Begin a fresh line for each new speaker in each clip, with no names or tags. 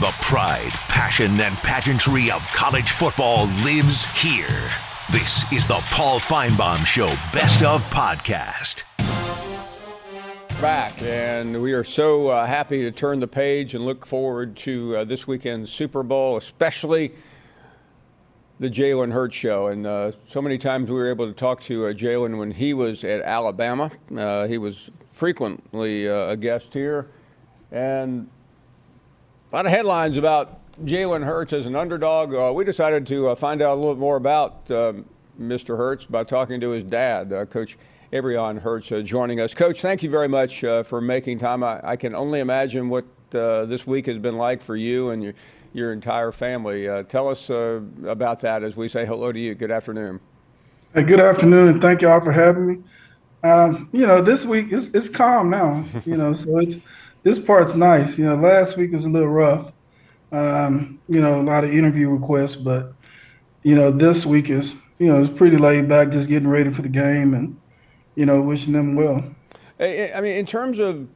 The pride, passion, and pageantry of college football lives here. This is the Paul Finebaum Show Best of Podcast.
Back, and we are so happy to turn the page and look forward to this weekend's Super Bowl, especially the Jalen Hurts show. And so many times we were able to talk to Jalen when he was at Alabama. He was frequently a guest here. And a lot of headlines about Jalen Hurts as an underdog. We decided to find out a little bit more about Mr. Hurts by talking to his dad, Coach Abrion Hurts, joining us. Coach, thank you very much for making time. I can only imagine what this week has been like for you and your entire family. Tell us about that as we say hello to you. Good afternoon.
Hey, good afternoon, and thank y'all for having me. This week it's calm now. So this part's nice. Last week was a little rough. A lot of interview requests, but this week is it's pretty laid back, just getting ready for the game and wishing them well.
I mean, in terms of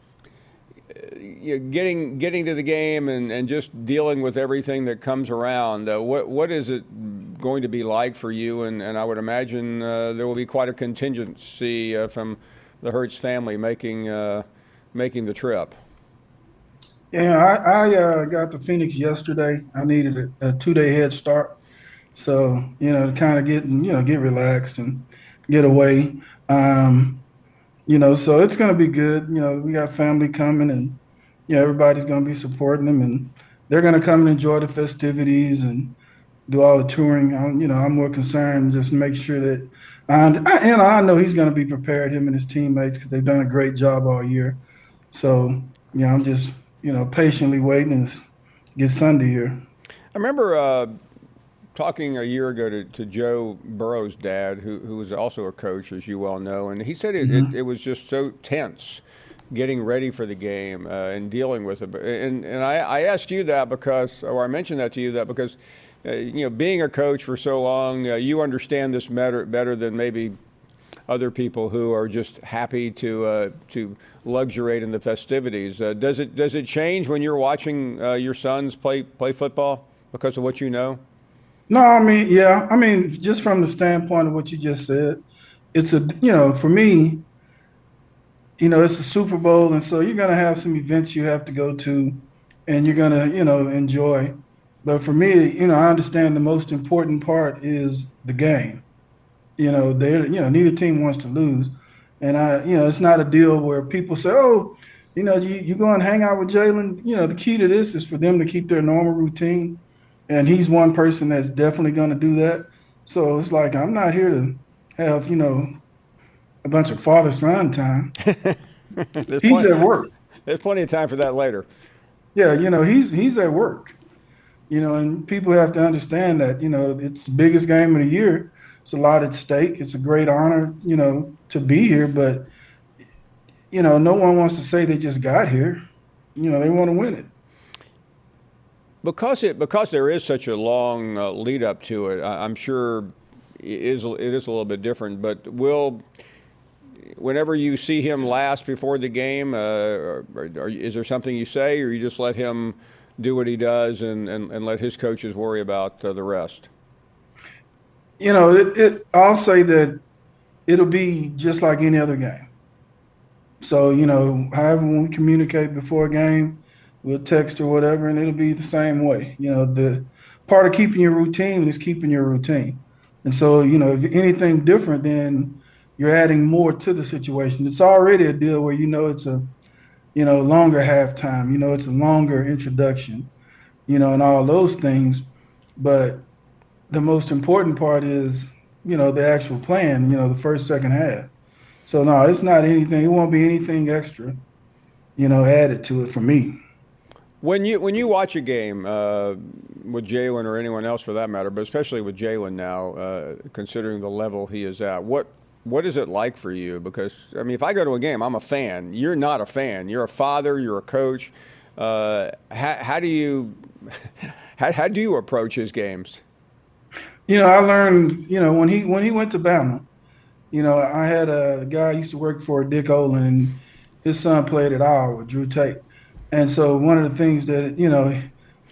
getting to the game and just dealing with everything that comes around, what is it going to be like for you? And I would imagine there will be quite a contingency from the Hurts family making the trip.
Yeah, I got to Phoenix yesterday. I needed a 2-day head start, so to kind of get relaxed and get away. So it's going to be good. We got family coming, and everybody's going to be supporting them, and they're going to come and enjoy the festivities and do all the touring. I'm more concerned just make sure that I know he's going to be prepared, him and his teammates, because they've done a great job all year. So I'm just patiently waiting and get Sunday here.
I remember talking a year ago to Joe Burrow's dad, who was also a coach, as you well know, and he said it was just so tense getting ready for the game and dealing with it. And I asked you that I mentioned that to you because being a coach for so long, you understand this better than maybe other people who are just happy to luxuriate in the festivities. Does it change when you're watching your sons play football because of what you know?
No, I mean, just from the standpoint of what you just said, it's for me, it's a Super Bowl, and so you're going to have some events you have to go to, and you're going to, enjoy. But for me, I understand the most important part is the game. Neither team wants to lose. And it's not a deal where people say, oh, you go and hang out with Jalen. The key to this is for them to keep their normal routine. And he's one person that's definitely going to do that. So it's like, I'm not here to have, a bunch of father-son time. He's at work.
There's plenty of time for that later.
Yeah, he's at work. And people have to understand that, it's the biggest game of the year. It's a lot at stake. It's a great honor, to be here. But, no one wants to say they just got here. They want to win it.
Because there is such a long lead up to it, I'm sure it is a little bit different. But whenever you see him last before the game, is there something you say, or you just let him do what he does and let his coaches worry about the rest? I'll say that it'll be just like any other game. So, however when we communicate before a game, we'll text or whatever, and it'll be the same way. The part of keeping your routine is keeping your routine. And so, if anything different, then you're adding more to the situation. It's already a deal where it's a, longer halftime, it's a longer introduction, and all those things. But the most important part is, the actual plan, the first, second half. So, no, it's not anything. It won't be anything extra, added to it for me. When you watch a game with Jalen or anyone else for that matter, but especially with Jalen now, considering the level he is at, what is it like for you? Because, if I go to a game, I'm a fan. You're not a fan. You're a father. You're a coach. How do you approach his games?
I learned, when he went to Bama, I had a guy I used to work for, Dick Olin, and his son played at Iowa, Drew Tate. And so one of the things that,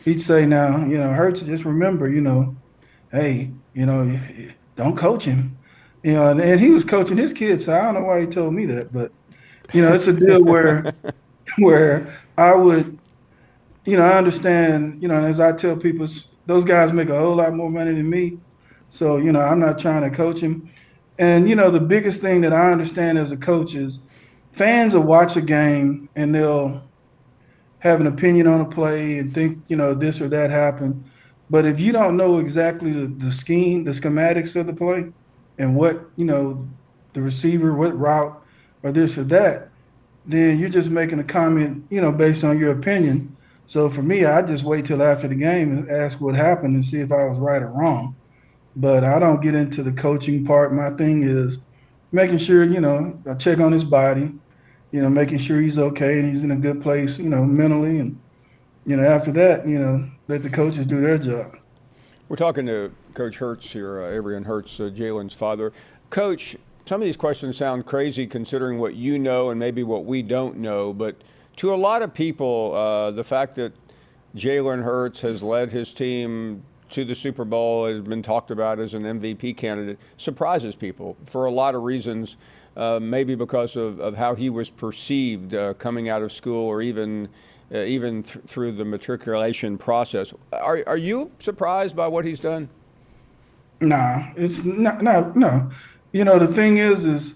he'd say now, Hurts, just remember, hey, don't coach him. And he was coaching his kids, so I don't know why he told me that, but it's a deal where I would, I understand, as I tell people, those guys make a whole lot more money than me. So, I'm not trying to coach him. And, the biggest thing that I understand as a coach is fans will watch a game and they'll have an opinion on a play and think, this or that happened. But if you don't know exactly the scheme, the schematics of the play and what, the receiver, what route or this or that, then you're just making a comment, based on your opinion. So for me, I just wait till after the game and ask what happened and see if I was right or wrong. But I don't get into the coaching part. My thing is making sure, I check on his body, making sure he's okay and he's in a good place, mentally. And, after that, let the coaches do their job.
We're talking to Coach Hurts here, Avery Hurts, Jalen's father. Coach, some of these questions sound crazy considering what you know and maybe what we don't know. But to a lot of people, the fact that Jalen Hurts has led his team to the Super Bowl, has been talked about as an MVP candidate, surprises people for a lot of reasons, maybe because of how he was perceived coming out of school or even through the matriculation process. Are you surprised by what he's done?
Nah, it's not, no. The thing is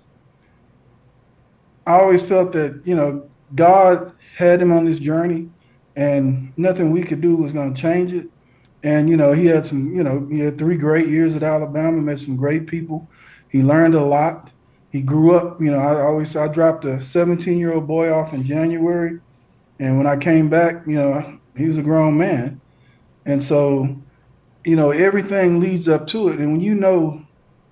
I always felt that, God had him on this journey and nothing we could do was going to change it. And, he had he had 3 great years at Alabama, met some great people. He learned a lot. He grew up, I dropped a 17-year-old boy off in January. And when I came back, he was a grown man. And so, everything leads up to it. And when you know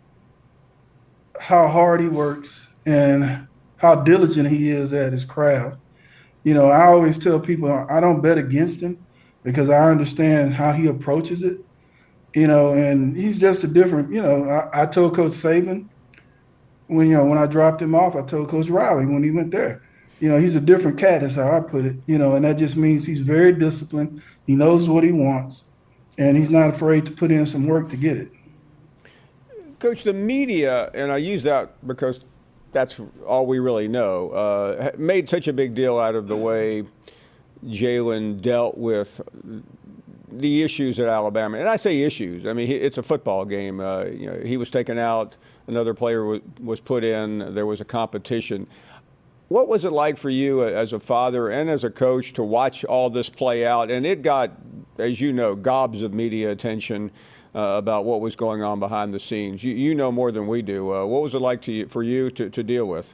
how hard he works and how diligent he is at his craft, I always tell people I don't bet against him, because I understand how he approaches it, and he's just a different, I told Coach Saban when I dropped him off, I told Coach Riley when he went there, he's a different cat, is how I put it, and that just means he's very disciplined. He knows what he wants, and he's not afraid to put in some work to get it.
Coach, the media, and I use that because that's all we really know, made such a big deal out of the way Jalen dealt with the issues at Alabama. And I say issues, I mean, it's a football game. He was taken out, another player was put in, there was a competition. What was it like for you as a father and as a coach to watch all this play out? And it got, as you know, gobs of media attention about what was going on behind the scenes. You know more than we do. What was it like for you to deal with?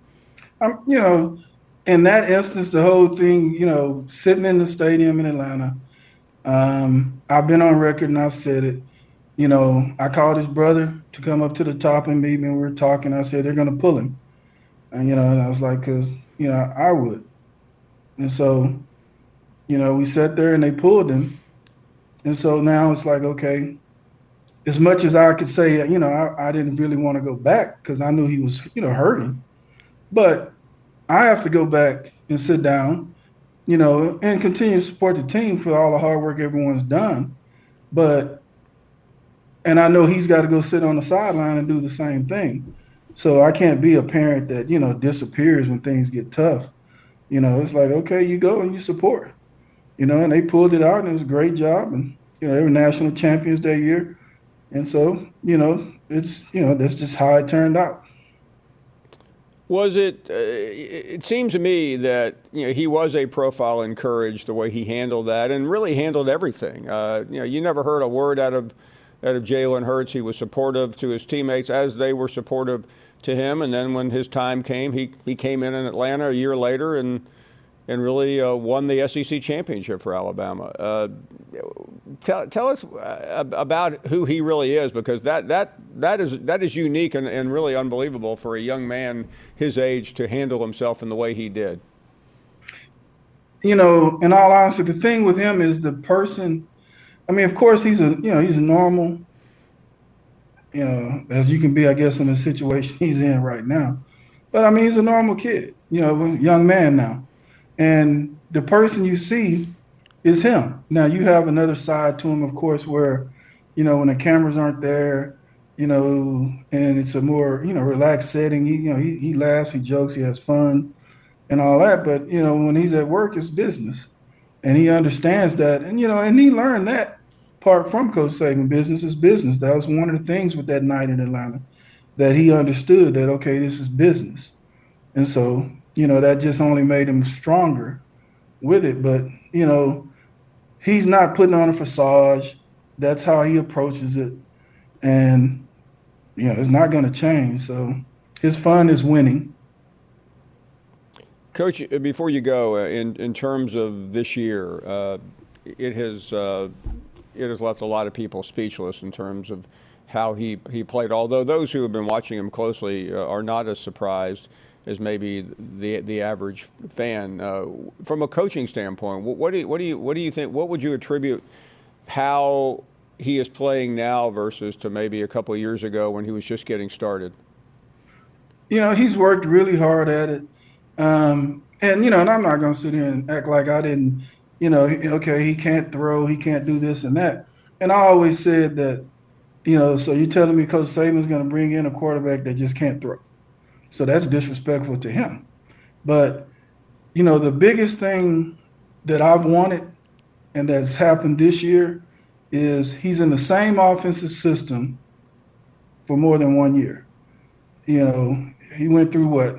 In that instance, the whole thing, sitting in the stadium in Atlanta, I've been on record and I've said it. I called his brother to come up to the top and meet me, and we were talking. I said, they're going to pull him. And, and I was like, because, I would. And so, we sat there and they pulled him. And so now it's like, okay, as much as I could say, I didn't really want to go back because I knew he was, hurting. But I have to go back and sit down, and continue to support the team for all the hard work everyone's done. And I know he's got to go sit on the sideline and do the same thing. So I can't be a parent that, disappears when things get tough. It's like, okay, you go and you support, and they pulled it out and it was a great job. And, they were national champions that year. And so, it's, that's just how it turned out.
Was it? It seems to me that he was a profile in courage, the way he handled that, and really handled everything. You never heard a word out of Jalen Hurts. He was supportive to his teammates as they were supportive to him. And then when his time came, he came in Atlanta a year later and really won the SEC championship for Alabama. Tell us about who he really is, because that is unique and really unbelievable for a young man his age to handle himself in the way he did.
In all honesty, the thing with him is the person. I mean, of course, he's a normal, as you can be, I guess, in the situation he's in right now. But I mean, he's a normal kid, young man now. And the person you see is him. Now you have another side to him, of course, where, when the cameras aren't there, and it's a more, relaxed setting. He laughs, he jokes, he has fun, and all that. But when he's at work, it's business, and he understands that, and and he learned that part from Coach Saban. Business is business. That was one of the things with that night in Atlanta, that he understood that, okay, this is business, and so that just only made him stronger with it. But he's not putting on a facade. That's how he approaches it, and it's not going to change. So his fun is winning.
Coach, before you go, in terms of this year, it has left a lot of people speechless in terms of how he played. Although those who have been watching him closely are not as surprised as maybe the average fan. From a coaching standpoint, what do you think? What would you attribute how he is playing now versus to maybe a couple of years ago when he was just getting started?
He's worked really hard at it. And and I'm not going to sit here and act like I didn't, okay, he can't throw, he can't do this and that. And I always said that, so you're telling me Coach Saban's going to bring in a quarterback that just can't throw. So that's disrespectful to him. But, the biggest thing that I've wanted and that's happened this year is he's in the same offensive system for more than 1 year. He went through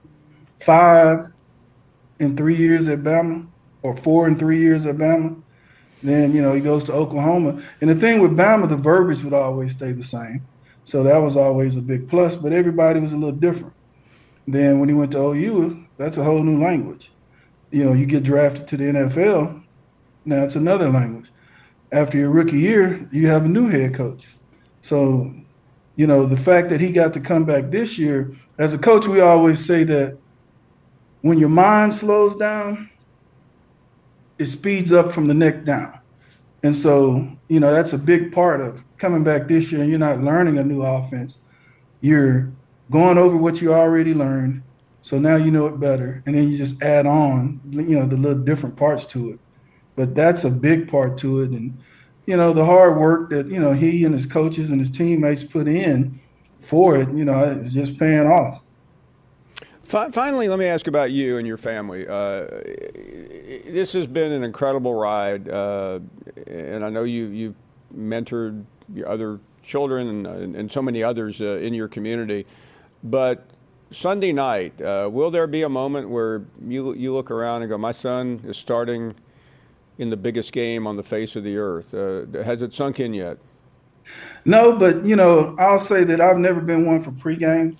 5 in 3 years at Bama, or 4 in 3 years at Bama. Then, he goes to Oklahoma. And the thing with Bama, the verbiage would always stay the same. So that was always a big plus, but everybody was a little different. Then when he went to OU, that's a whole new language. You get drafted to the NFL, now it's another language. After your rookie year, you have a new head coach. So, the fact that he got to come back this year, as a coach, we always say that when your mind slows down, it speeds up from the neck down. And so, that's a big part of coming back this year, and you're not learning a new offense. You're going over what you already learned, so now you know it better, and then you just add on, the little different parts to it. But that's a big part to it, and, the hard work that, he and his coaches and his teammates put in for it, it's just paying off.
Finally, let me ask about you and your family. This has been an incredible ride, and I know you've mentored your other children and so many others in your community. But Sunday night, will there be a moment where you look around and go, my son is starting in the biggest game on the face of the earth? Has it sunk in yet?
No, but, I'll say that I've never been one for pregame.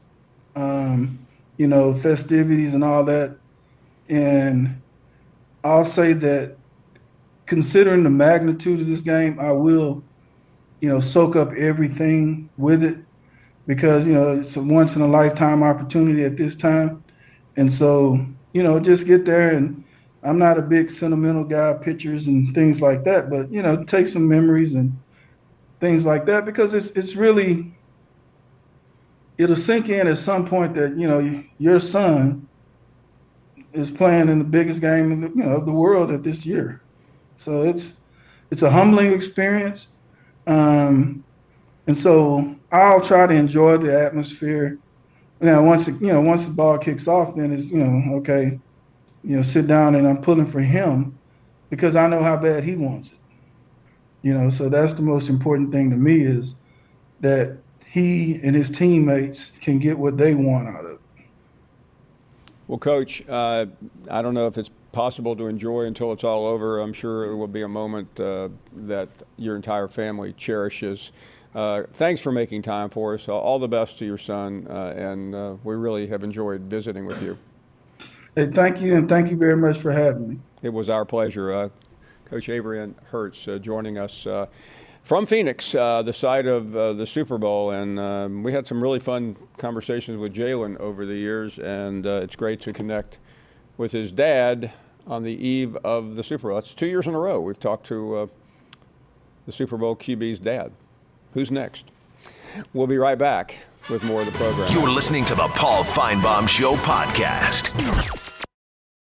Festivities and all that. And I'll say that considering the magnitude of this game, I will, soak up everything with it because, it's a once in a lifetime opportunity at this time. And so, just get there. And I'm not a big sentimental guy, pictures and things like that, but, take some memories and things like that because it's really, it'll sink in at some point that, your son is playing in the biggest game in of the world at this year. So it's a humbling experience. And so I'll try to enjoy the atmosphere. Now, once the ball kicks off, then it's, okay, sit down and I'm pulling for him because I know how bad he wants it. So that's the most important thing to me is that he and his teammates can get what they want out of it.
Well, Coach, I don't know if it's possible to enjoy until it's all over. I'm sure it will be a moment that your entire family cherishes. Thanks for making time for us. All the best to your son, and we really have enjoyed visiting with you.
Hey, thank you, and thank you very much for having me.
It was our pleasure. Coach Avery Hurts joining us from Phoenix, the site of the Super Bowl, and we had some really fun conversations with Jalen over the years, and it's great to connect with his dad on the eve of the Super Bowl. That's 2 years in a row we've talked to the Super Bowl QB's dad. Who's next? We'll be right back with more of the program.
You're listening to the Paul Feinbaum Show podcast.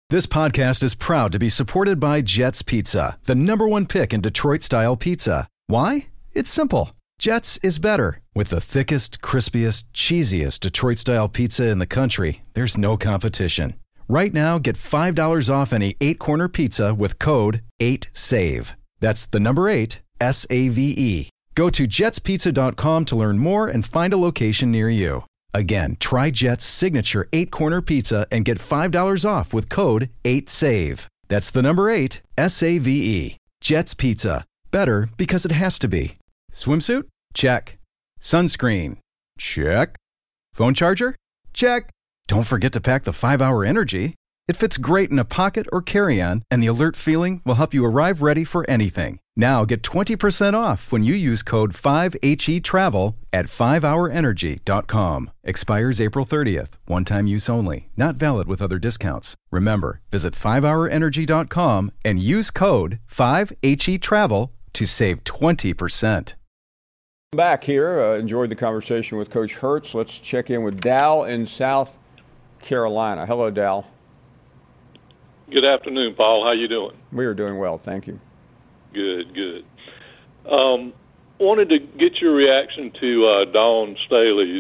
This podcast is proud to be supported by Jets Pizza, the #1 pick in Detroit-style pizza. Why? It's simple. Jets is better. With the thickest, crispiest, cheesiest Detroit-style pizza in the country, there's no competition. Right now, get $5 off any 8-corner pizza with code 8SAVE. That's the number 8, SAVE. Go to jetspizza.com to learn more and find a location near you. Again, try Jet's signature 8-corner pizza and get $5 off with code 8SAVE. That's the number 8, SAVE. Jet's Pizza. Better because it has to be. Swimsuit? Check. Sunscreen? Check. Phone charger? Check. Don't forget to pack the 5-Hour Energy. It fits great in a pocket or carry-on, and the alert feeling will help you arrive ready for anything. Now get 20% off when you use code 5HETRAVEL at 5hourenergy.com. Expires April 30th. One-time use only. Not valid with other discounts. Remember, visit 5hourenergy.com and use code 5HETRAVEL to save 20%.
Back here, enjoyed the conversation with Coach Hurts. Let's check in with Dal in South Carolina. Hello, Dal.
Good afternoon, Paul. How you doing?
We are doing well, thank you.
Good. Wanted to get your reaction to Dawn Staley's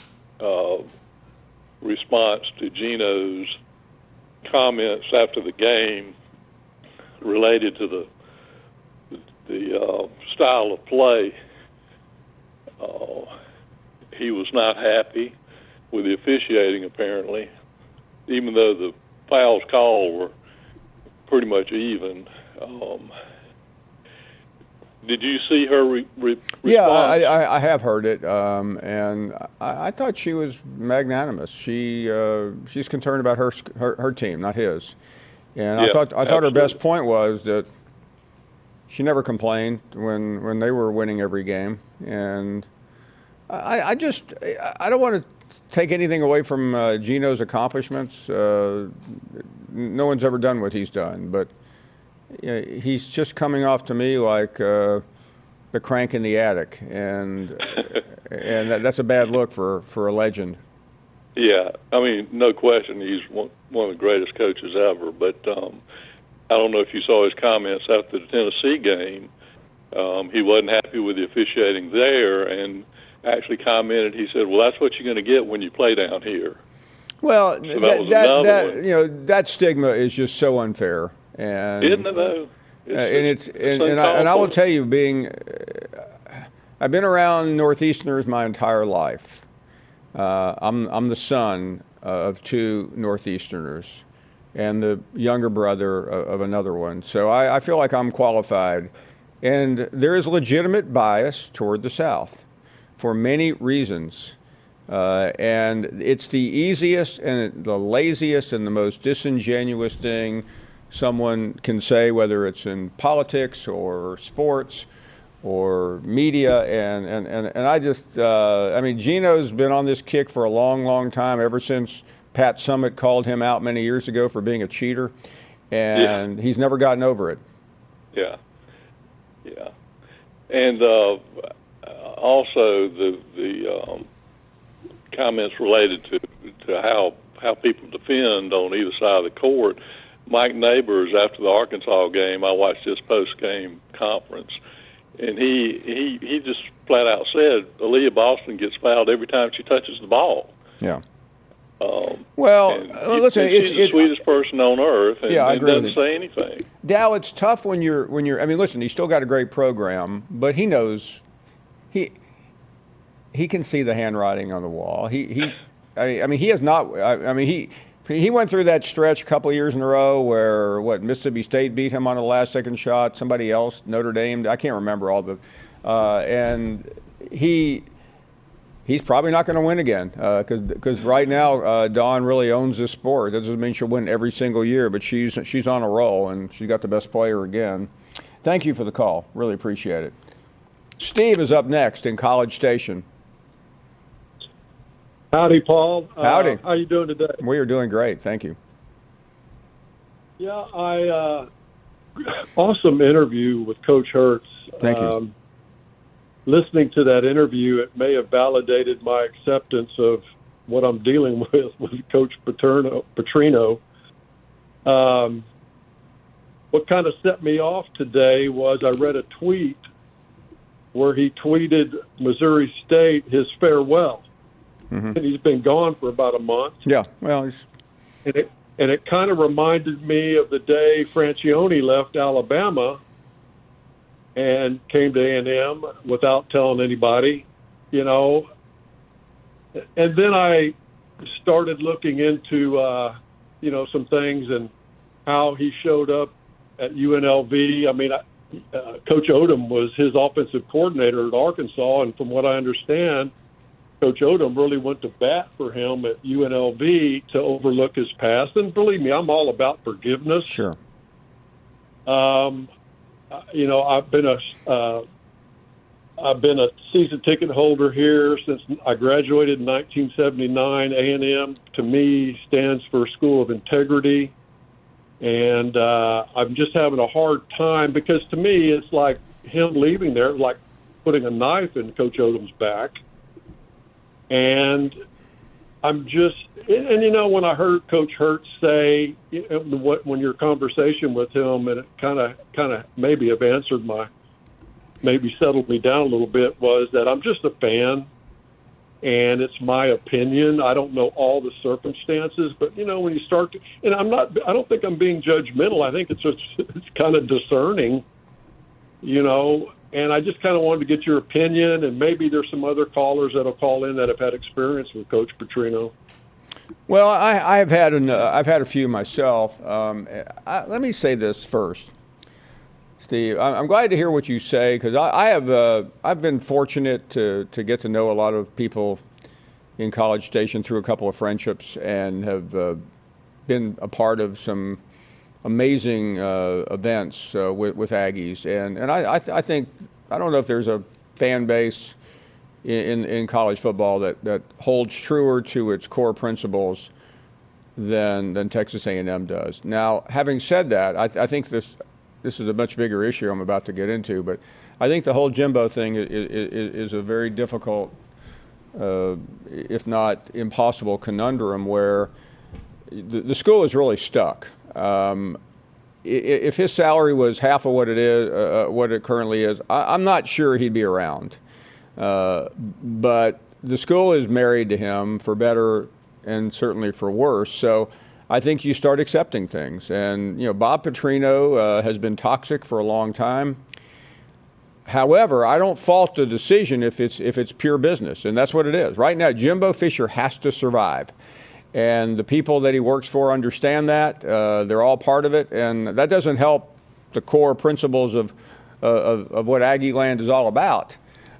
response to Gino's comments after the game related to the style of play. He was not happy with the officiating, apparently, even though the fouls called were pretty much even. Did you see her response?
Yeah, I have heard it, and I thought she was magnanimous. She's concerned about her team, not his. And yeah, I thought her best point was that she never complained when they were winning every game. And I don't want to take anything away from Gino's accomplishments. No one's ever done what he's done, but he's just coming off to me like the crank in the attic, and that's a bad look for a legend.
Yeah, I mean, no question, he's one of the greatest coaches ever. But I don't know if you saw his comments after the Tennessee game. He wasn't happy with the officiating there, and actually commented. He said, "Well, that's what you're going to get when you play down here." Well, so
that stigma is just so unfair, and
isn't it though?
And I will tell you, I've been around Northeasterners my entire life. I'm the son of 2 Northeasterners, and the younger brother of another one. So I feel like I'm qualified, and there is legitimate bias toward the South for many reasons. And it's the easiest and the laziest and the most disingenuous thing someone can say, whether it's in politics or sports or media. And I just, I mean, Gino's been on this kick for a long, long time, ever since Pat Summitt called him out many years ago for being a cheater. And he's never gotten over it.
Yeah. And also the comments related to how people defend on either side of the court. Mike Neighbors, after the Arkansas game, I watched his post-game conference, and he just flat out said Aaliyah Boston gets fouled every time she touches the ball.
Yeah. Listen,
she's the sweetest person on earth, and
I agree
doesn't say anything.
Dow, it's tough when you're. I mean, listen, he's still got a great program, but he knows he can see the handwriting on the wall. He has not. I mean, he went through that stretch a couple of years in a row where Mississippi State beat him on a last-second shot. Somebody else, Notre Dame. I can't remember all the, and he's probably not going to win again because right now Dawn really owns this sport. That doesn't mean she'll win every single year, but she's on a roll, and she got the best player again. Thank you for the call. Really appreciate it. Steve is up next in College Station.
Howdy, Paul.
Howdy.
How you doing today?
We are doing great. Thank you.
Yeah, awesome interview with Coach Hurts.
Thank you.
Listening to that interview, it may have validated my acceptance of what I'm dealing with Coach Petrino. What kind of set me off today was I read a tweet where he tweeted Missouri State his farewell. And he's been gone for about a month.
Yeah, well,
and it kind of reminded me of the day Francione left Alabama and came to A&M without telling anybody, you know. And then I started looking into, you know, some things and how he showed up at UNLV. I mean, Coach Odom was his offensive coordinator at Arkansas, and from what I understand, Coach Odom really went to bat for him at UNLV to overlook his past. And believe me, I'm all about forgiveness.
Sure.
You know, I've been a season ticket holder here since I graduated in 1979. A&M to me stands for School of Integrity, and I'm just having a hard time because to me it's like him leaving there, like putting a knife in Coach Odom's back. And I'm just, and you know, when I heard Coach Hurts say, when your conversation with him, and it kind of maybe have answered maybe settled me down a little bit, was that I'm just a fan, and it's my opinion. I don't know all the circumstances, but you know, when you start to, and I don't think I'm being judgmental. I think it's kind of discerning, you know. And I just kind of wanted to get your opinion, and maybe there's some other callers that'll call in that have had experience with Coach Petrino.
Well, I've had a few myself. Let me say this first, Steve. I'm glad to hear what you say because I've been fortunate to get to know a lot of people in College Station through a couple of friendships, and have been a part of some amazing events with Aggies, and I think, I don't know if there's a fan base in college football that holds truer to its core principles than Texas A&M does. Now, having said that, I think this is a much bigger issue I'm about to get into, but I think the whole Jimbo thing is a very difficult, if not impossible, conundrum where the school is really stuck. If his salary was half of what it is, what it currently is, I'm not sure he'd be around. But the school is married to him for better and certainly for worse. So I think you start accepting things. And you know, Bob Petrino has been toxic for a long time. However, I don't fault the decision if it's pure business, and that's what it is. Right now, Jimbo Fisher has to survive. And the people that he works for understand that. They're all part of it. And that doesn't help the core principles of what Aggie Land is all about.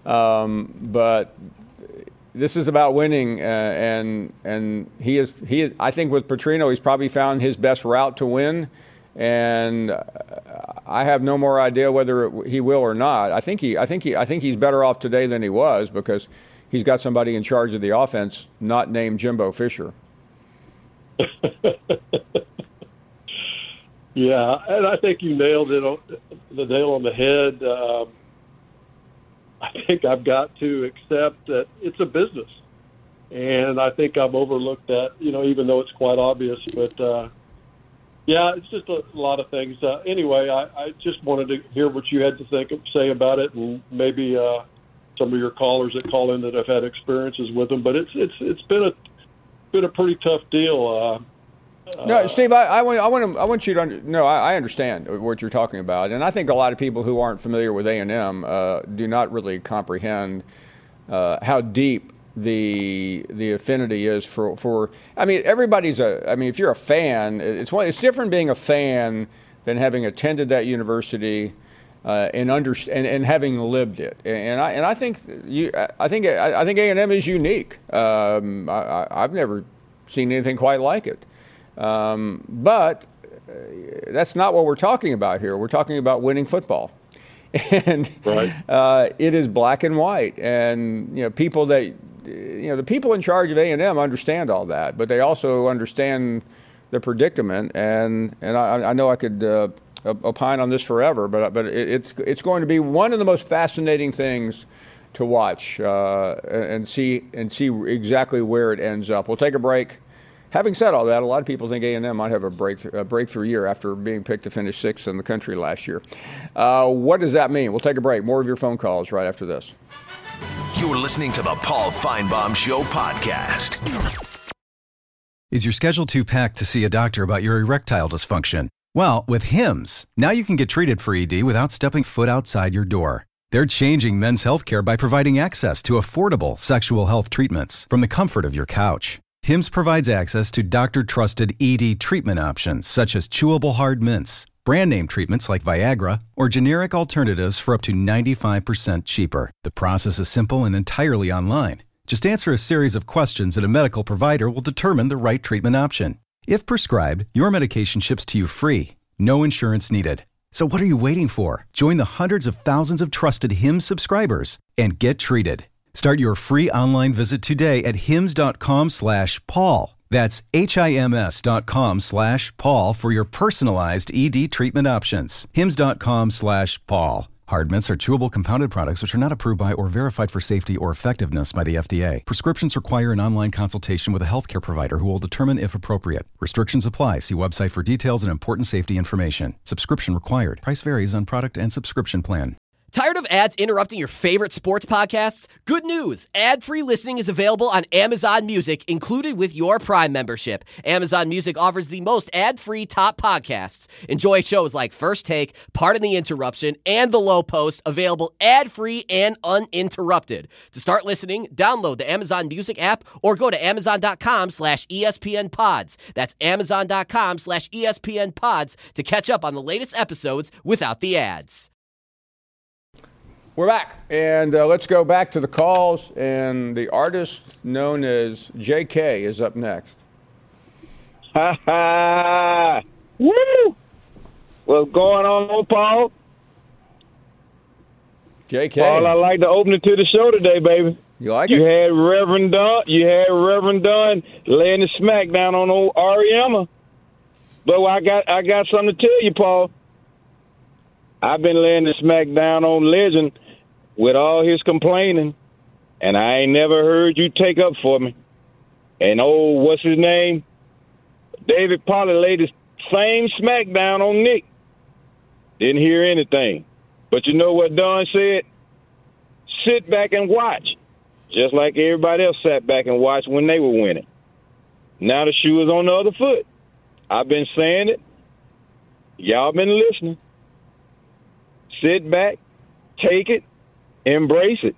But this is about winning. And he is, I think with Petrino, he's probably found his best route to win. And I have no more idea whether he will or not. I think he's better off today than he was because he's got somebody in charge of the offense not named Jimbo Fisher.
Yeah, and I think you nailed the nail on the head. I think I've got to accept that it's a business, and I think I've overlooked that, you know, even though it's quite obvious. But yeah, it's just a lot of things. Anyway, I just wanted to hear what you had to say about it, and maybe some of your callers that call in that have had experiences with them. But it's been a pretty tough deal.
No, Steve, I want you to know I understand what you're talking about, and I think a lot of people who aren't familiar with A&M do not really comprehend how deep the affinity is for. I mean, everybody's if you're a fan, it's different being a fan than having attended that university and having lived it. And I think A&M is unique. I've never seen anything quite like it. But that's not what we're talking about here. We're talking about winning football. And
right.
It is black and white. And the people in charge of A&M understand all that, but they also understand the predicament. And I know I could opine on this forever, but it's going to be one of the most fascinating things to watch and see exactly where it ends up. We'll take a break. Having said all that, a lot of people think A&M might have a breakthrough year after being picked to finish 6th in the country last year. What does that mean? We'll take a break. More of your phone calls right after this.
You're listening to the Paul Feinbaum Show podcast.
Is your schedule too packed to see a doctor about your erectile dysfunction? Well, with Hims, now you can get treated for ED without stepping foot outside your door. They're changing men's healthcare by providing access to affordable sexual health treatments from the comfort of your couch. Hims provides access to doctor-trusted ED treatment options such as chewable hard mints, brand name treatments like Viagra, or generic alternatives for up to 95% cheaper. The process is simple and entirely online. Just answer a series of questions and a medical provider will determine the right treatment option. If prescribed, your medication ships to you free. No insurance needed. So what are you waiting for? Join the hundreds of thousands of trusted Hims subscribers and get treated. Start your free online visit today at hims.com/Paul. That's HIMS.com/Paul for your personalized ED treatment options. hims.com/Paul. Hard mints are chewable compounded products which are not approved by or verified for safety or effectiveness by the FDA. Prescriptions require an online consultation with a healthcare provider who will determine if appropriate. Restrictions apply. See website for details and important safety information. Subscription required. Price varies on product and subscription plan.
Tired of ads interrupting your favorite sports podcasts? Good news! Ad-free listening is available on Amazon Music, included with your Prime membership. Amazon Music offers the most ad-free top podcasts. Enjoy shows like First Take, Pardon the Interruption, and The Low Post, available ad-free and uninterrupted. To start listening, download the Amazon Music app or go to amazon.com/ESPN Pods. That's amazon.com/ESPN Pods to catch up on the latest episodes without the ads.
We're back, and let's go back to the calls, and the artist known as JK is up next.
Ha ha! Woo! What's going on, Paul?
JK.
Paul, I like the opening to the show today, baby.
You like
You
it?
had Reverend Dunn. Laying the smack down on old Ariema. But I got something to tell you, Paul. I've been laying the smack down on Legend with all his complaining, and I ain't never heard you take up for me. And what's his name? David Pollard laid the same smack down on Nick. Didn't hear anything. But you know what Don said? Sit back and watch. Just like everybody else sat back and watched when they were winning. Now the shoe is on the other foot. I've been saying it. Y'all been listening. Sit back, take it, embrace it.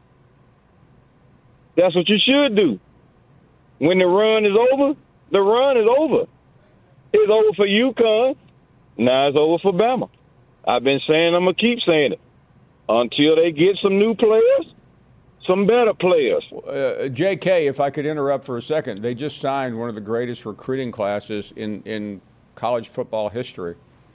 That's what you should do. When the run is over, the run is over. It's over for UConn. Now it's over for Bama. I've been saying, I'm going to keep saying it. Until they get some new players, some better players.
JK, if I could interrupt for a second, they just signed one of the greatest recruiting classes in college football history.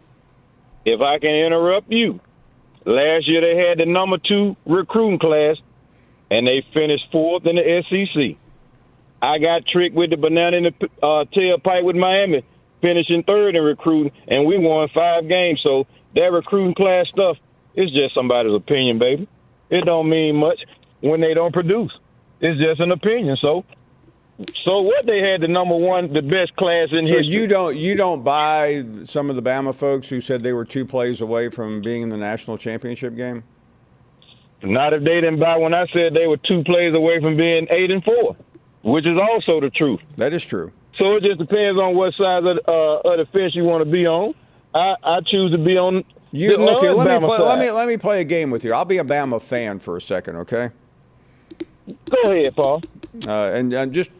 If I can interrupt you, last year they had the number 2 recruiting class, and they finished 4th in the SEC. I got tricked with the banana in the tailpipe with Miami, finishing 3rd in recruiting, and we won 5 games. So that recruiting class stuff is just somebody's opinion, baby. It don't mean much when they don't produce. It's just an opinion. So what? They had the number 1, the best class in history.
You don't buy some of the Bama folks who said they were 2 plays away from being in the national championship game?
Not if they didn't buy when I said they were 2 plays away from being 8-4, which is also the truth.
That is true.
So it just depends on what side of the fence you want to be on. I choose to be on the non-Bama side.
Let me play a game with you. I'll be a Bama fan for a second, okay?
Go ahead, Paul.
And just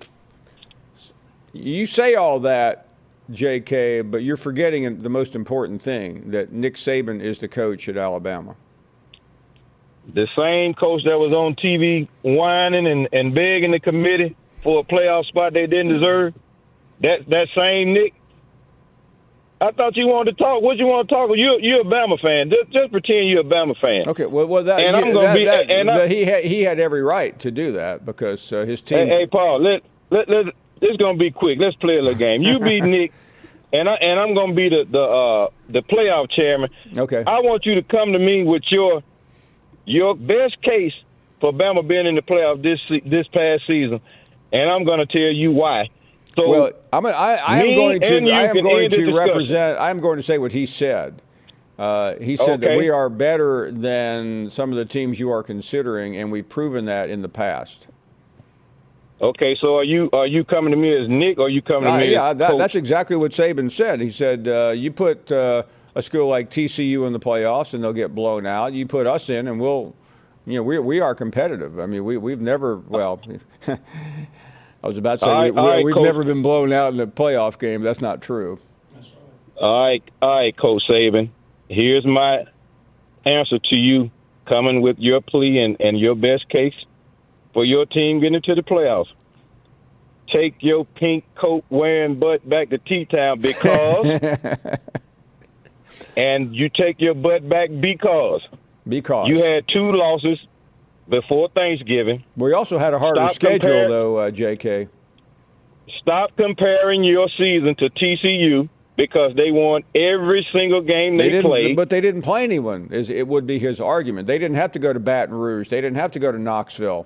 you say all that, JK, but you're forgetting the most important thing, that Nick Saban is the coach at Alabama.
The same coach that was on TV whining and begging the committee for a playoff spot they didn't deserve, that same Nick. I thought you wanted to talk. What you want to talk? You're a Bama fan. Just pretend you're a Bama fan.
Okay. Well, he had every right to do that because his team.
Hey, Paul. It's gonna be quick. Let's play a little game. You be Nick, and I'm gonna be the playoff chairman.
Okay.
I want you to come to me with your best case for Bama being in the playoff this past season, and I'm gonna tell you why. So
well, I am going to
represent.
I am going to say what he said. He said that we are better than some of the teams you are considering, and we've proven that in the past.
Okay, so are you coming to me as Nick, or are you coming to me as Coach?
That's exactly what Saban said. He said, you put a school like TCU in the playoffs, and they'll get blown out. You put us in, and we are competitive. I mean, we've never, well, I was about to say we've never been blown out in the playoff game. That's not true.
All right, Coach Saban. Here's my answer to you, coming with your plea and your best case for your team getting into the playoffs. Take your pink coat wearing butt back to T-Town because, and you take your butt back because you had 2 losses before Thanksgiving.
We also had a harder schedule, though, J.K.
Stop comparing your season to TCU because they won every single game they played.
But they didn't play anyone, it would be his argument. They didn't have to go to Baton Rouge. They didn't have to go to Knoxville.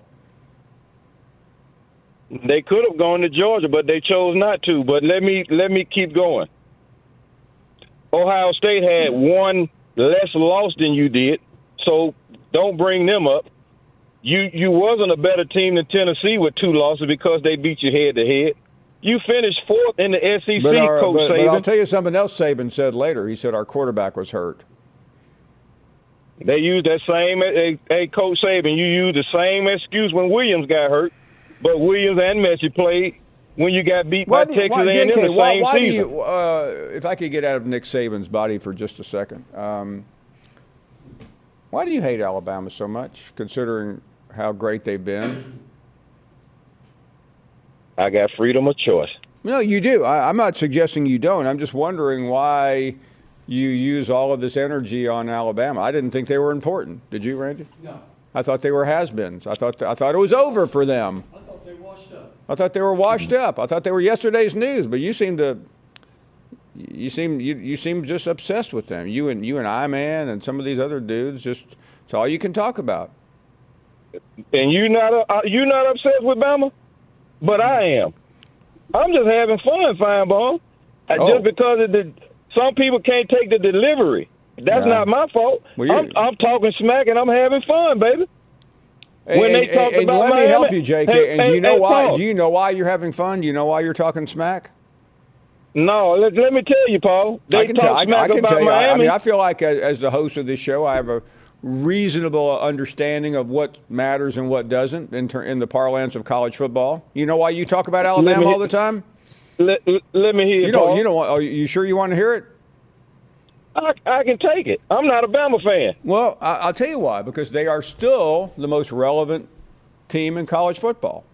They could have gone to Georgia, but they chose not to. But let me keep going. Ohio State had 1 less loss than you did, so don't bring them up. You wasn't a better team than Tennessee with 2 losses because they beat you head to head. You finished 4th in the SEC, Coach Saban.
But I'll tell you something else Saban said later. He said our quarterback was hurt.
They used that same, hey, Coach Saban, you used the same excuse when Williams got hurt. But Williams and Messi played when you got beat by Texas A&M the same season.
If I could get out of Nick Saban's body for just a second, why do you hate Alabama so much, considering how great they've been?
I got freedom of choice.
No, you do. I'm not suggesting you don't. I'm just wondering why you use all of this energy on Alabama. I didn't think they were important. Did you, Randy?
No.
I thought they were has-beens. I thought it was over for them.
I thought they washed up.
I thought they were washed up. I thought they were yesterday's news. But you seem just obsessed with them. You and I-Man and some of these other dudes. It's all you can talk about.
And you not obsessed with Bama, but I am. I'm just having fun, Feinbaum. Just because some people can't take the delivery. That's not my fault. Well, I'm talking smack and I'm having fun, baby.
When they talk about let Miami, me help you, JK. Do you know why? Paul. Do you know why you're having fun? Do you know why you're talking smack?
No, let me tell you, Paul. I can tell you.
I mean, I feel like as the host of this show, I have a reasonable understanding of what matters and what doesn't in the parlance of college football. You know why you talk about Alabama all the time?
Let me hear it, Paul.
You know. Are you sure you want to hear it?
I can take it. I'm not a Bama fan.
Well, I'll tell you why. Because they are still the most relevant team in college football.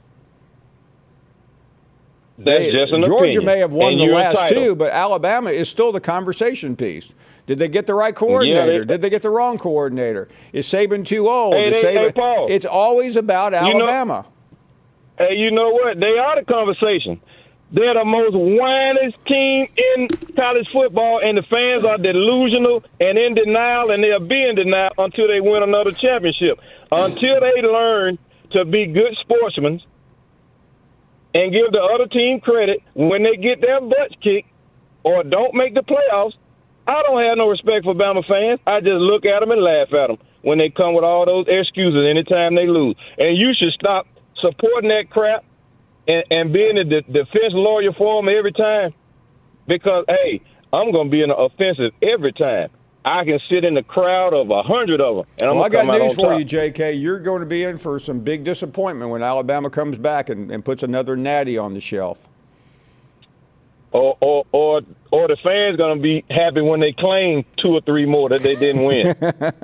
That's just an
Georgia
opinion.
may have won the last 2, but Alabama is still the conversation piece. Did they get the right coordinator? Did they get the wrong coordinator? Is Saban too old?
Hey, Paul.
It's always about Alabama.
Hey, you know what? They are the conversation. They're the most whiniest team in college football, and the fans are delusional and in denial, and they'll be in denial until they win another championship. Until they learn to be good sportsmen and give the other team credit when they get their butts kicked or don't make the playoffs, I don't have no respect for Bama fans. I just look at them and laugh at them when they come with all those excuses anytime they lose. And you should stop supporting that crap and being a defense lawyer for them every time because, hey, I'm going to be in the offensive every time. I can sit in the crowd of 100 of them, and I'm going to come out on top.
I got news for you, J.K. You're going to be in for some big disappointment when Alabama comes back and puts another natty on the shelf.
Or the fans going to be happy when they claim 2 or 3 more that they didn't win.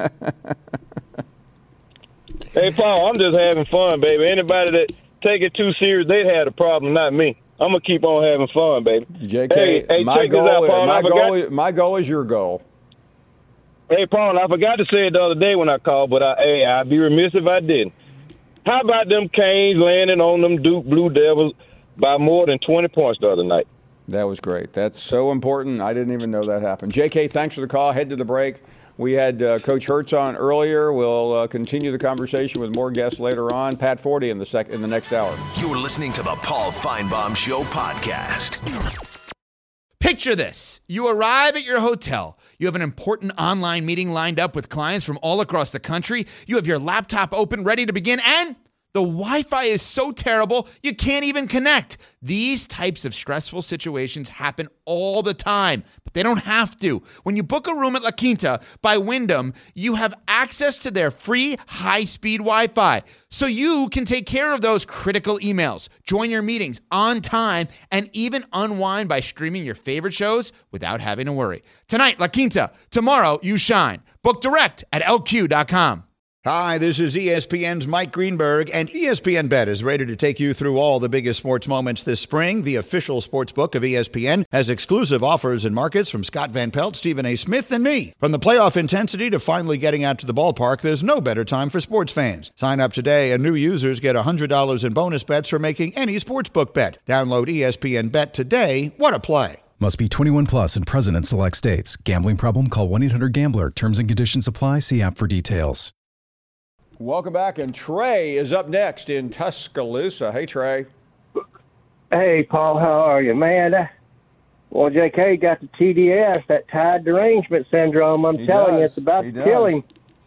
Hey, Paul, I'm just having fun, baby. Anybody that take it too serious, they'd have a problem, not me. I'm going to keep on having fun, baby.
JK,
hey,
my goal is your goal.
Hey, Paul, I forgot to say it the other day when I called, but I'd be remiss if I didn't. How about them Canes landing on them Duke Blue Devils by more than 20 points the other night?
That was great. That's so important. I didn't even know that happened. JK, thanks for the call. Head to the break. We had Coach Hertz on earlier. We'll continue the conversation with more guests later on. Pat Forty in the next hour.
You're listening to the Paul Feinbaum Show podcast.
Picture this. You arrive at your hotel. You have an important online meeting lined up with clients from all across the country. You have your laptop open, ready to begin, and the Wi-Fi is so terrible, you can't even connect. These types of stressful situations happen all the time, but they don't have to. When you book a room at La Quinta by Wyndham, you have access to their free high-speed Wi-Fi, so you can take care of those critical emails, join your meetings on time, and even unwind by streaming your favorite shows without having to worry. Tonight, La Quinta. Tomorrow, you shine. Book direct at LQ.com.
Hi, this is ESPN's Mike Greenberg, and ESPN Bet is ready to take you through all the biggest sports moments this spring. The official sports book of ESPN has exclusive offers and markets from Scott Van Pelt, Stephen A. Smith, and me. From the playoff intensity to finally getting out to the ballpark, there's no better time for sports fans. Sign up today, and new users get $100 in bonus bets for making any sportsbook bet. Download ESPN Bet today. What a play.
Must be 21 plus and present in select states. Gambling problem? Call 1-800-GAMBLER. Terms and conditions apply. See app for details.
Welcome back, and Trey is up next in Tuscaloosa. Hey, Trey.
Hey, Paul, how are you, man? Well, J.K. got the TDS, that tide derangement syndrome. I'm telling you, it's about to kill him.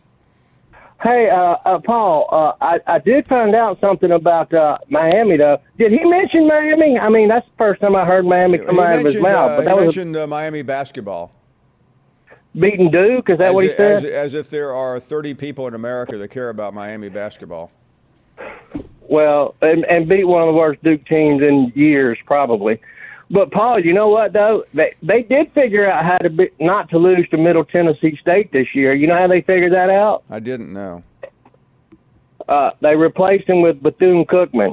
Hey, Paul, I did find out something about Miami, though. Did he mention Miami? I mean, that's the first time I heard Miami come out of his mouth. But
he mentioned Miami basketball.
Beating Duke? Is that what he said?
As if there are 30 people in America that care about Miami basketball.
Well, and beat one of the worst Duke teams in years, probably. But, Paul, you know what, though? They did figure out how to not to lose to Middle Tennessee State this year. You know how they figured that out?
I didn't know.
They replaced him with Bethune-Cookman.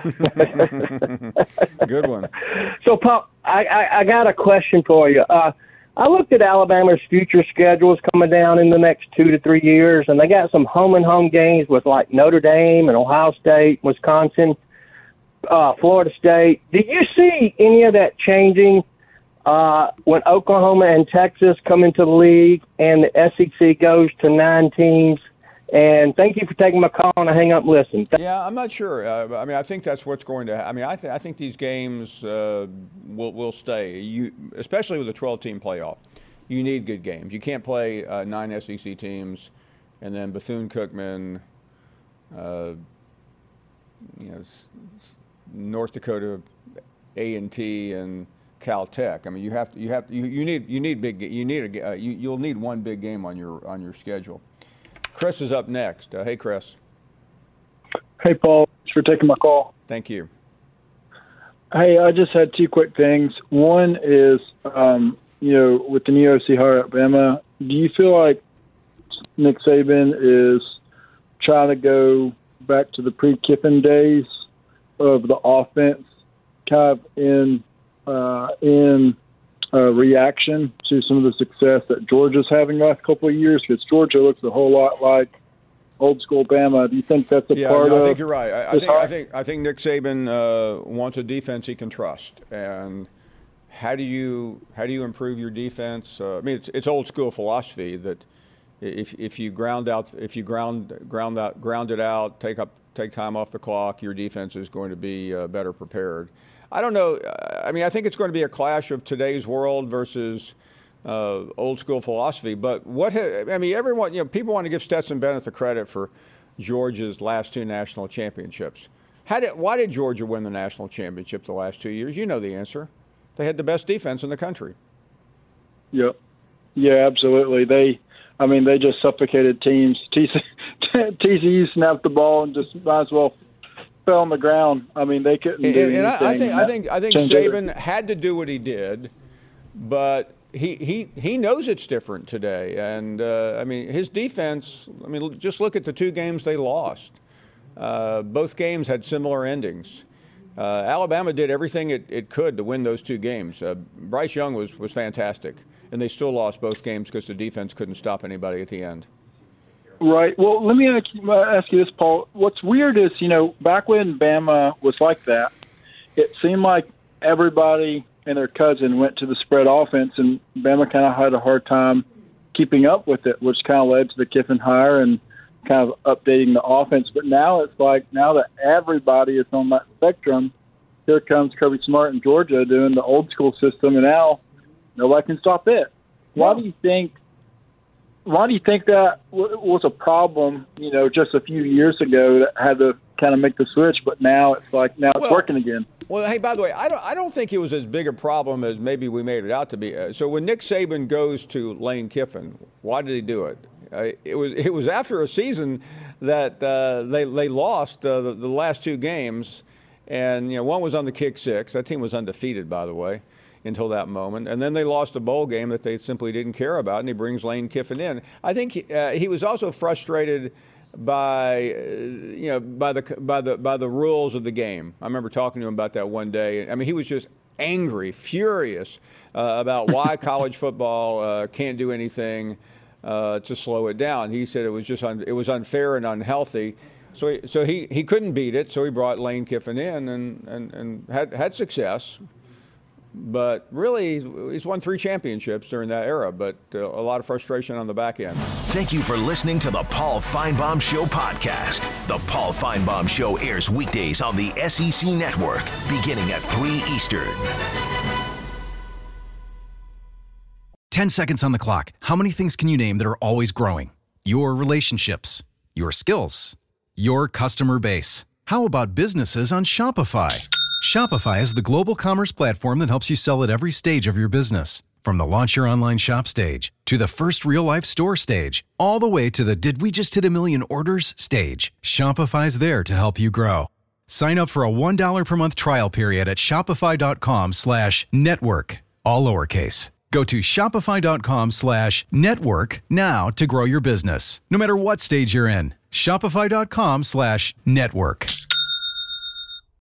Good one.
So, Paul, I got a question for you. I looked at Alabama's future schedules coming down in the next 2 to 3 years, and they got some home-and-home games with, like, Notre Dame and Ohio State, Wisconsin, Florida State. Did you see any of that changing when Oklahoma and Texas come into the league and the SEC goes to 9 teams? And thank you for taking my call, and I hang up and listen.
Yeah, I'm not sure. I mean, I think that's what's going to happen. I mean, I think these games will stay, especially with a 12-team playoff. You need good games. You can't play 9 SEC teams and then Bethune-Cookman, North Dakota A&T, and Caltech. I mean, you'll need one big game on your schedule. Chris is up next. Hey, Chris.
Hey, Paul. Thanks for taking my call.
Thank you.
Hey, I just had 2 quick things. One is, with the new OC hire at Bama, do you feel like Nick Saban is trying to go back to the pre-Kiffin days of the offense, kind of in reaction to some of the success that Georgia's having the last couple of years? Because Georgia looks a whole lot like old school Bama. Do you think that's a part of?
I think you're right. I think Nick Saban wants a defense he can trust. And how do you improve your defense? I mean, it's old school philosophy that if you ground it out, take time off the clock, your defense is going to be better prepared. I don't know. I mean, I think it's going to be a clash of today's world versus old school philosophy. But everyone, people want to give Stetson Bennett the credit for Georgia's last 2 national championships. Why did Georgia win the national championship the last 2 years? You know the answer. They had the best defense in the country.
Yep. Yeah, absolutely. They just suffocated teams. TCU snapped the ball and just might as well fell on the ground. I mean, they couldn't do anything.
And I think Saban had to do what he did, but he knows it's different today. And his defense. I mean, just look at the 2 games they lost. Both games had similar endings. Alabama did everything it could to win those 2 games. Bryce Young was fantastic, and they still lost both games because the defense couldn't stop anybody at the end.
Right. Well, let me ask you this, Paul. What's weird is, back when Bama was like that, it seemed like everybody and their cousin went to the spread offense, and Bama kind of had a hard time keeping up with it, which kind of led to the Kiffin hire and kind of updating the offense. But now it's like, now that everybody is on that spectrum, here comes Kirby Smart in Georgia doing the old school system, and now nobody can stop it. Why do you think that was a problem, just a few years ago that had to kind of make the switch, but now it's working again?
Well, hey, by the way, I don't think it was as big a problem as maybe we made it out to be. So when Nick Saban goes to Lane Kiffin, why did he do it? It was after a season that they lost the last two games, and one was on the kick six. That team was undefeated, by the way, until that moment, and then they lost a bowl game that they simply didn't care about, and he brings Lane Kiffin in. I think he was also frustrated by the rules of the game. I remember talking to him about that one day. I mean, he was just angry, furious about why college football can't do anything to slow it down. He said it was just it was unfair and unhealthy. So he couldn't beat it. So he brought Lane Kiffin in and had success. But really, he's won 3 championships during that era, but a lot of frustration on the back end.
Thank you for listening to the Paul Finebaum Show podcast. The Paul Finebaum Show airs weekdays on the SEC Network, beginning at 3 Eastern.
10 seconds on the clock. How many things can you name that are always growing? Your relationships, your skills, your customer base. How about businesses on Shopify? Shopify is the global commerce platform that helps you sell at every stage of your business. From the launch your online shop stage, to the first real-life store stage, all the way to the did we just hit a million orders stage. Shopify's there to help you grow. Sign up for a $1 per month trial period at shopify.com/network, all lowercase. Go to shopify.com/network now to grow your business, no matter what stage you're in. Shopify.com/network.